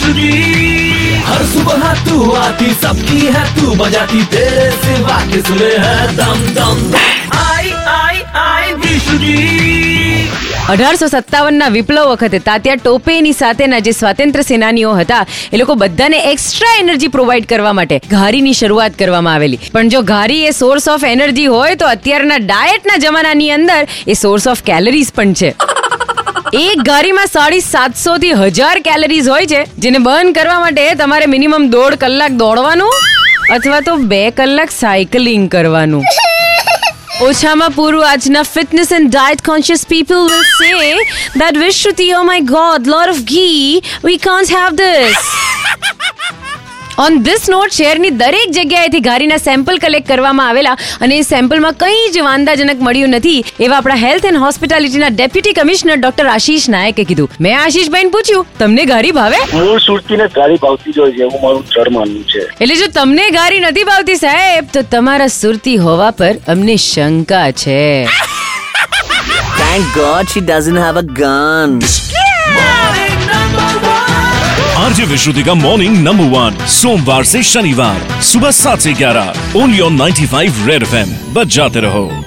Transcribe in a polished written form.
हर सुबह तू आती सबकी है तू बजाती तेरे सिवा किसने है दम दम आई आई आई विशुद्धि 1857 વિપ્લવ વખતે તાત્યા ટોપેની સાથેના જે સ્વાતંત્ર્ય સેનાનીઓ હતા એ લોકો બધાને એક્સ્ટ્રા એનર્જી પ્રોવાઈડ કરવા માટે ઘારીની શરૂઆત કરવામાં આવેલી. પણ જો ઘારી એ સોર્સ ઓફ એનર્જી હોય તો અત્યારના ડાયટના જમાનાની અંદર એ સોર્સ ઓફ કેલરીઝ પણ છે. એક ઘારીમાં 750 થી 1000 કેલરીઝ હોય છે, જેને બર્ન કરવા માટે તમારે મિનિમમ 1.5 કલાક દોડવાનું અથવા તો 2 કલાક સાયકલિંગ કરવાનું. ઓછામાં પૂરું આજના fitness and diet conscious people will say that Vishruti, oh my god, lot of ghee, we can't have this. On this note, શહેરની દરેક જગ્યાએથી ઘારીના સેમ્પલ કલેક્ટ કરવામાં આવેલા અને એ સેમ્પલમાં કંઈ જ વાંધાજનક મળ્યું નથી એવા આપણા હેલ્થ એન્ડ હોસ્પિટાલિટીના ડેપ્યુટી કમિશનર ડોક્ટર આશીષ નાયકે કીધું. મેં આશીષભાઈને પૂછ્યું, તમને ઘારી ભાવે? મૂળ સુરતીને ઘારી ભાવતી જ હોય છે એવું મારું જળ માનવું છે. એટલે જો તમને ઘારી નથી ભાવતી સાહેબ, તો તમારા સુરતી હોવા પર અમને શંકા છે. Thank God she doesn't have a gun. RJ Vishruti का मॉर्निंग नंबर 1 सोमवार से शनिवार सुबह 7 से 11 ओनली ऑन 95 रेड FM. बजाते रहो.